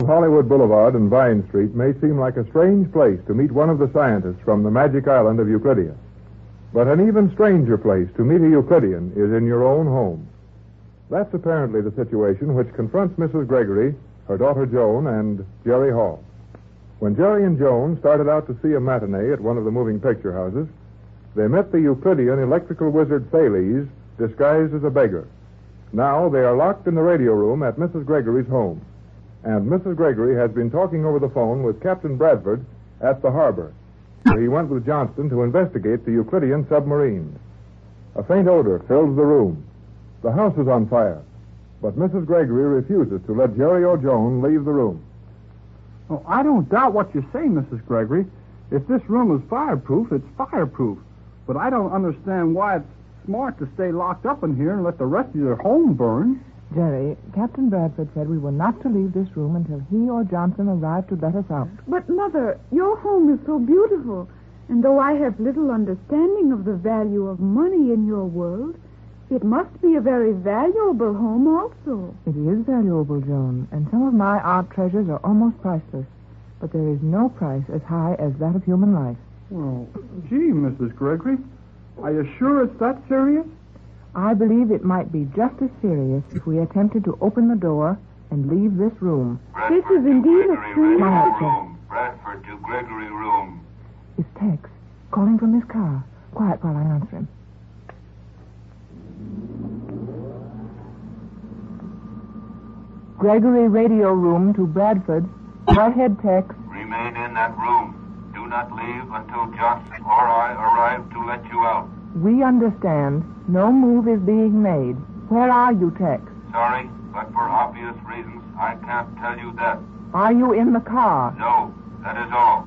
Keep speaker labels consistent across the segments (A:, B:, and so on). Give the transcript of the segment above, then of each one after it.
A: Hollywood Boulevard and Vine Street may seem like a strange place to meet one of the scientists from the magic island of Euclidia. But an even stranger place to meet a Euclidean is in your own home. That's apparently the situation which confronts Mrs. Gregory, her daughter Joan, and Jerry Hall. When Jerry and Joan started out to see a matinee at one of the moving picture houses, they met the Euclidean electrical wizard Thales, disguised as a beggar. Now they are locked in the radio room at Mrs. Gregory's home. And Mrs. Gregory has been talking over the phone with Captain Bradford at the harbor, where he went with Johnston to investigate the Euclidean submarine. A faint odor fills the room. The house is on fire, but Mrs. Gregory refuses to let Jerry or Joan leave the room.
B: Well, I don't doubt what you say, Mrs. Gregory. If this room is fireproof, it's fireproof. But I don't understand why it's smart to stay locked up in here and let the rest of your home burn.
C: Jerry, Captain Bradford said we were not to leave this room until he or Johnson arrived to let us out.
D: But, Mother, your home is so beautiful. And though I have little understanding of the value of money in your world, it must be a very valuable home also.
C: It is valuable, Joan, and some of my art treasures are almost priceless. But there is no price as high as that of human life.
B: Well, gee, Mrs. Gregory, are you sure it's that serious?
C: I believe it might be just as serious if we attempted to open the door and leave this room.
D: This is indeed a strange
E: room. Bradford to Gregory room.
C: It's Tex, calling from his car. Quiet while I answer him. Gregory radio room to Bradford. Go ahead, Tex.
E: Remain in that room. Do not leave until Johnson or I arrive to let you out.
C: We understand. No move is being made. Where are you, Tex?
E: Sorry, but for obvious reasons, I can't tell you that.
C: Are you in the car?
E: No, that is all.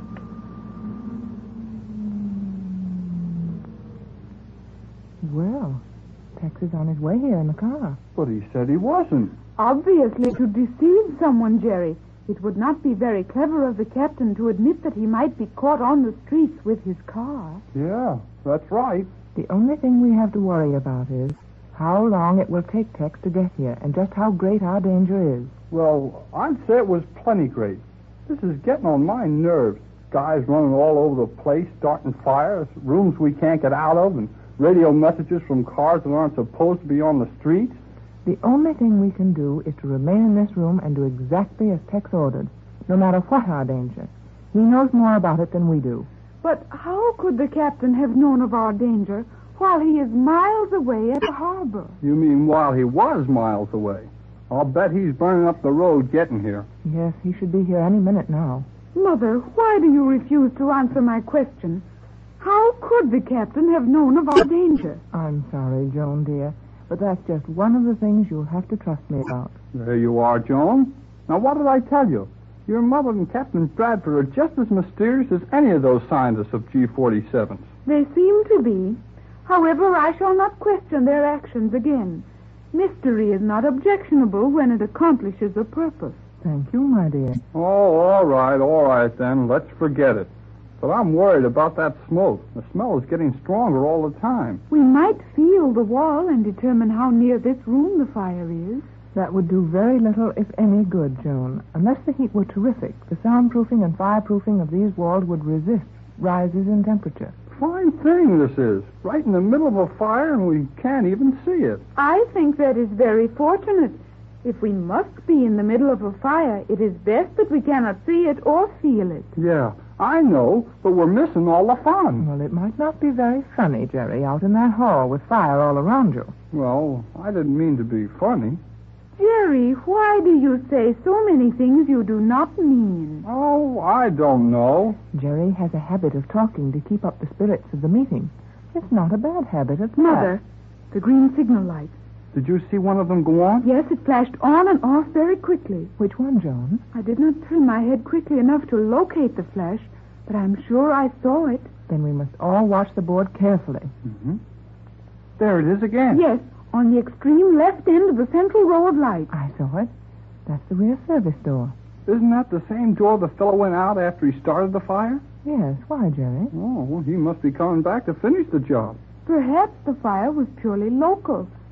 C: Well, Tex is on his way here in the car.
B: But he said he wasn't.
D: Obviously to deceive someone, Jerry. It would not be very clever of the captain to admit that he might be caught on the streets with his car.
B: Yeah, that's right.
C: The only thing we have to worry about is how long it will take Tex to get here and just how great our danger is.
B: Well, I'd say it was plenty great. This is getting on my nerves. Guys running all over the place, starting fires, rooms we can't get out of, and radio messages from cars that aren't supposed to be on the streets.
C: The only thing we can do is to remain in this room and do exactly as Tex ordered, no matter what our danger. He knows more about it than we do.
D: But how could the captain have known of our danger while he is miles away at the harbor?
B: You mean while he was miles away? I'll bet he's burning up the road getting here.
C: Yes, he should be here any minute now.
D: Mother, why do you refuse to answer my question? How could the captain have known of our danger?
C: I'm sorry, Joan, dear, but that's just one of the things you'll have to trust me about.
B: There you are, Joan. Now, what did I tell you? Your mother and Captain Bradford are just as mysterious as any of those scientists of G-47s.
D: They seem to be. However, I shall not question their actions again. Mystery is not objectionable when it accomplishes a purpose.
C: Thank you, my dear.
B: Oh, all right then. Let's forget it. But I'm worried about that smoke. The smell is getting stronger all the time.
D: We might feel the wall and determine how near this room the fire is.
C: That would do very little, if any, good, Joan. Unless the heat were terrific, the soundproofing and fireproofing of these walls would resist rises in temperature.
B: Fine thing this is. Right in the middle of a fire and we can't even see it.
D: I think that is very fortunate. If we must be in the middle of a fire, it is best that we cannot see it or feel it.
B: Yeah, I know, but we're missing all the fun.
C: Well, it might not be very funny, Jerry, out in that hall with fire all around you.
B: Well, I didn't mean to be funny.
D: Jerry, why do you say so many things you do not mean?
B: Oh, I don't know.
C: Jerry has a habit of talking to keep up the spirits of the meeting. It's not a bad habit at all.
D: Mother, the green signal light.
B: Did you see one of them go on?
D: Yes, it flashed on and off very quickly.
C: Which one, Joan?
D: I did not turn my head quickly enough to locate the flash, but I'm sure I saw it.
C: Then we must all watch the board carefully.
B: Mm-hmm. There it is again.
D: Yes, on the extreme left end of the central row of lights.
C: I saw it. That's the rear service door.
B: Isn't that the same door the fellow went out after he started the fire?
C: Yes. Why, Jerry?
B: Oh, well, he must be coming back to finish the job.
D: Perhaps the fire was purely local.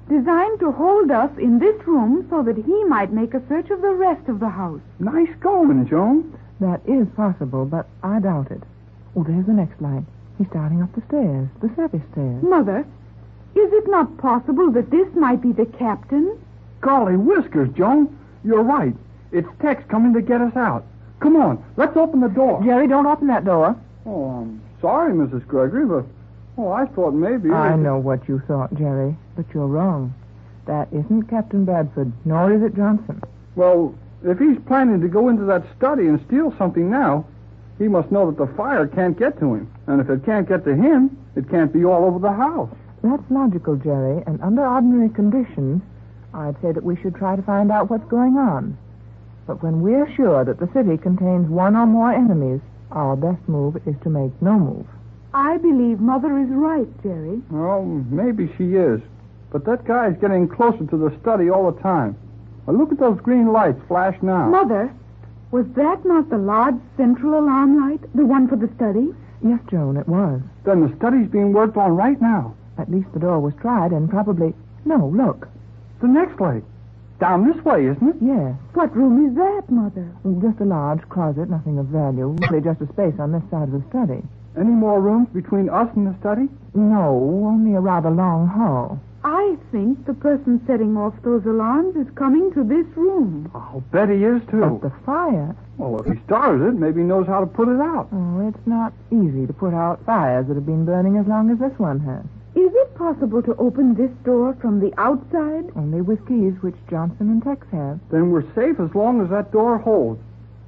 D: designed to hold us in this room so that he might make a search of the rest of the house.
B: Nice going, Joan.
C: That is possible, but I doubt it. Oh, there's the next light. He's starting up the stairs, the service stairs.
D: Mother, is it not possible that this might be the captain?
B: Golly whiskers, Joan. You're right. It's Tex coming to get us out. Come on, let's open the door.
C: Jerry, don't open that door.
B: Oh, I'm sorry, Mrs. Gregory, but I thought maybe...
C: I know what you thought, Jerry, but you're wrong. That isn't Captain Bradford, nor is it Johnson.
B: Well, if he's planning to go into that study and steal something now, he must know that the fire can't get to him. And if it can't get to him, it can't be all over the house.
C: That's logical, Jerry, and under ordinary conditions, I'd say that we should try to find out what's going on. But when we're sure that the city contains one or more enemies, our best move is to make no move.
D: I believe Mother is right, Jerry.
B: Well, maybe she is. But that guy's getting closer to the study all the time. Well, look at those green lights flash now.
D: Mother, was that not the large central alarm light, the one for the study?
C: Yes, Joan, it was.
B: Then the study's being worked on right now.
C: At least the door was tried and probably... No, look.
B: The next light. Down this way, isn't it?
C: Yes.
D: What room is that, Mother?
C: Just a large closet, nothing of value. Really just a space on this side of the study.
B: Any more rooms between us and the study?
C: No, only a rather long hall.
D: I think the person setting off those alarms is coming to this room.
B: I'll bet he is, too.
C: But the fire...
B: Well, if he started it, maybe he knows how to put it out.
C: Oh, it's not easy to put out fires that have been burning as long as this one has.
D: Is it possible to open this door from the outside?
C: Only with keys which Johnson and Tex have.
B: Then we're safe as long as that door holds.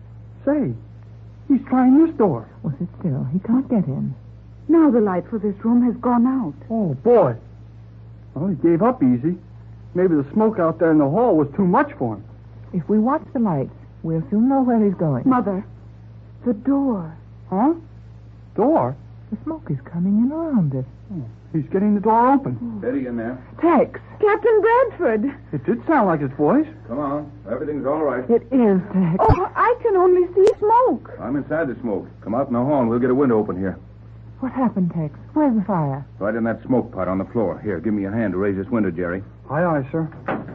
B: Say, he's trying this door.
C: Well, sit still. He can't get in.
D: Now the light for this room has gone out.
B: Oh, boy. Well, he gave up easy. Maybe the smoke out there in the hall was too much for him.
C: If we watch the lights, we'll soon know where he's going.
D: Mother, the door.
B: Huh? Door?
C: The smoke is coming in around it.
B: He's getting the door open.
E: Steady in there.
C: Tex!
D: Captain Bradford.
B: It did sound like his voice.
E: Come on. Everything's all right.
C: It is, Tex.
D: Oh, I can only see smoke.
E: I'm inside the smoke. Come out in the hall and we'll get a window open here.
C: What happened, Tex? Where's the fire?
E: Right in that smoke pot on the floor. Here, give me a hand to raise this window, Jerry.
B: Aye, aye, sir.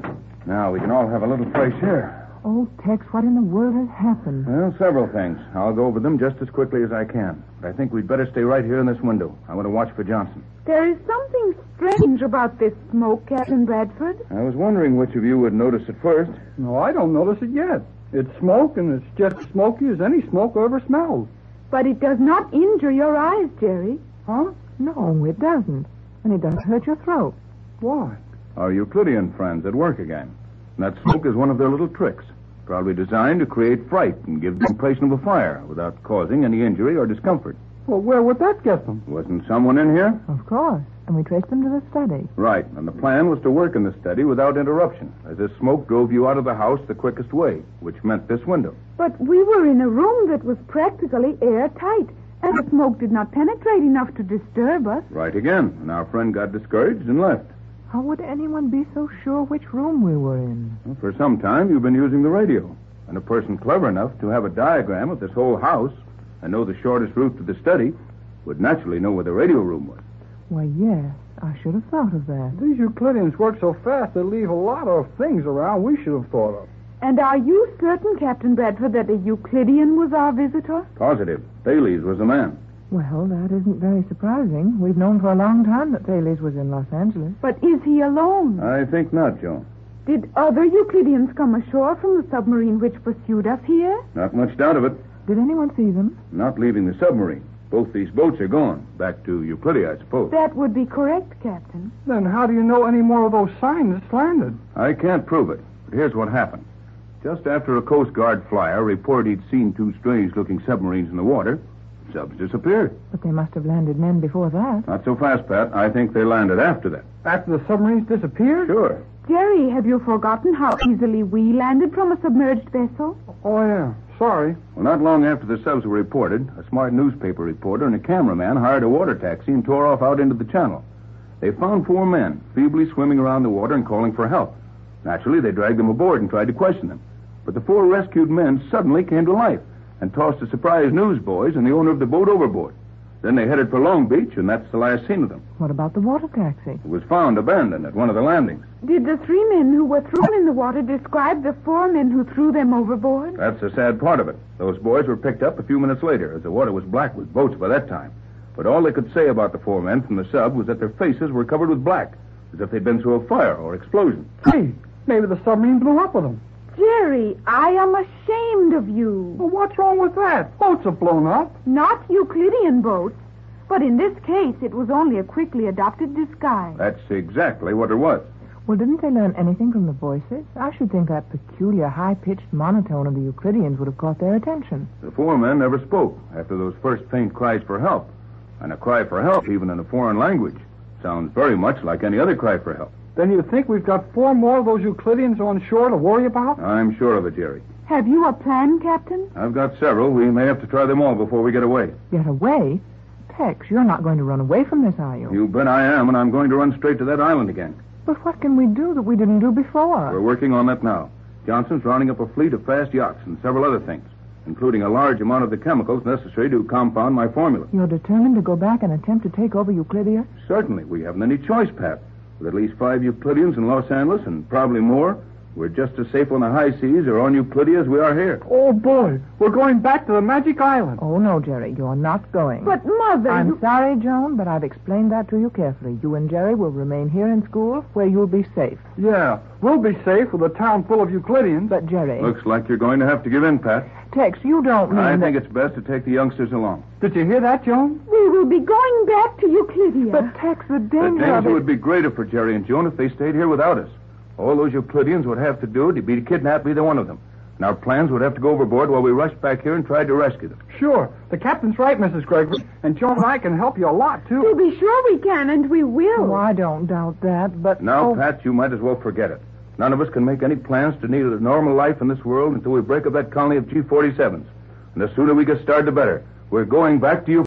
E: Now, we can all have a little fresh air.
C: Oh, Tex, what in the world has happened?
E: Well, several things. I'll go over them just as quickly as I can. But I think we'd better stay right here in this window. I want to watch for Johnson.
D: There is something strange about this smoke, Captain Bradford.
E: I was wondering which of you would notice it first.
B: No, I don't notice it yet. It's smoke, and it's just as smoky as any smoke I ever smelled.
D: But it does not injure your eyes, Jerry.
B: Huh?
C: No, it doesn't. And it doesn't hurt your throat.
B: Why?
E: Our Euclidean friends at work again. And that smoke is one of their little tricks. Probably designed to create fright and give the impression of a fire without causing any injury or discomfort.
B: Well, where would that get them?
E: Wasn't someone in here?
C: Of course. And we traced them to the study.
E: Right, and the plan was to work in the study without interruption, as this smoke drove you out of the house the quickest way, which meant this window.
D: But we were in a room that was practically airtight, and the smoke did not penetrate enough to disturb us.
E: Right again, and our friend got discouraged and left.
C: How would anyone be so sure which room we were in?
E: Well, for some time, you've been using the radio, and a person clever enough to have a diagram of this whole house and know the shortest route to the study would naturally know where the radio room was.
C: Why, yes. I should have thought of that.
B: These Euclideans work so fast they leave a lot of things around we should have thought of.
D: And are you certain, Captain Bradford, that a Euclidean was our visitor?
E: Positive. Thales was the man.
C: Well, that isn't very surprising. We've known for a long time that Thales was in Los Angeles.
D: But is he alone?
E: I think not, Joan.
D: Did other Euclideans come ashore from the submarine which pursued us here?
E: Not much doubt of it.
C: Did anyone see them?
E: Not leaving the submarine. Both these boats are gone. Back to Euclidia, I suppose.
D: That would be correct, Captain.
B: Then how do you know any more of those signs landed?
E: I can't prove it, but here's what happened. Just after a Coast Guard flyer reported he'd seen two strange-looking submarines in the water, subs disappeared.
C: But they must have landed men before that.
E: Not so fast, Pat. I think they landed after that.
B: After the submarines disappeared?
E: Sure.
D: Jerry, have you forgotten how easily we landed from a submerged vessel?
B: Oh, yeah. Sorry.
E: Well, not long after the subs were reported, a smart newspaper reporter and a cameraman hired a water taxi and tore off out into the channel. They found 4 men feebly swimming around the water and calling for help. Naturally, they dragged them aboard and tried to question them. But the 4 rescued men suddenly came to life and tossed the surprised newsboys and the owner of the boat overboard. Then they headed for Long Beach, and that's the last seen of them.
C: What about the water taxi?
E: It was found abandoned at one of the landings.
D: Did the 3 men who were thrown in the water describe the 4 men who threw them overboard?
E: That's the sad part of it. Those boys were picked up a few minutes later, as the water was black with boats by that time. But all they could say about the 4 men from the sub was that their faces were covered with black, as if they'd been through a fire or explosion.
B: Hey, maybe the submarine blew up with them.
D: Jerry, I am ashamed of you.
B: Well, what's wrong with that? Boats have blown up.
D: Not Euclidean boats, but in this case it was only a quickly adopted disguise.
E: That's exactly what it was.
C: Well, didn't they learn anything from the voices? I should think that peculiar, high-pitched monotone of the Euclideans would have caught their attention.
E: The 4 men never spoke after those first faint cries for help. And a cry for help, even in a foreign language, sounds very much like any other cry for help.
B: Then you think we've got 4 more of those Euclideans on shore to worry about?
E: I'm sure of it, Jerry.
D: Have you a plan, Captain?
E: I've got several. We may have to try them all before we get away.
C: Get away? Tex, you're not going to run away from this, are you?
E: You bet I am, and I'm going to run straight to that island again.
C: But what can we do that we didn't do before?
E: We're working on that now. Johnson's rounding up a fleet of fast yachts and several other things, including a large amount of the chemicals necessary to compound my formula.
C: You're determined to go back and attempt to take over Euclidia?
E: Certainly. We haven't any choice, Pat. With at least 5 Euclideans in Los Angeles, and probably more, we're just as safe on the high seas or on Euclidia as we are here.
B: Oh, boy. We're going back to the Magic Island.
C: Oh, no, Jerry, you're not going.
D: But, Mother...
C: I'm sorry, Joan, but I've explained that to you carefully. You and Jerry will remain here in school where you'll be safe.
B: Yeah, we'll be safe with a town full of Euclideans.
C: But, Jerry...
E: Looks like you're going to have to give in, Pat.
C: Tex, you don't mean
E: I
C: that...
E: think it's best to take the youngsters along.
B: Did you hear that, Joan?
D: We will be going back to Euclidia.
C: But, Tex, the
E: The
C: danger of
E: danger
C: it...
E: would be greater for Jerry and Joan if they stayed here without us. All those Euclideans would have to do to be to kidnap either one of them. And our plans would have to go overboard while we rushed back here and tried to rescue them.
B: Sure. The captain's right, Mrs. Gregory. And Joan and I can help you a lot, too.
D: To be sure we can, and we will.
C: Oh, I don't doubt that, but...
E: Now,
C: oh,
E: Pat, you might as well forget it. None of us can make any plans to lead a normal life in this world until we break up that colony of G-47s. And the sooner we get started, the better. We're going back to you.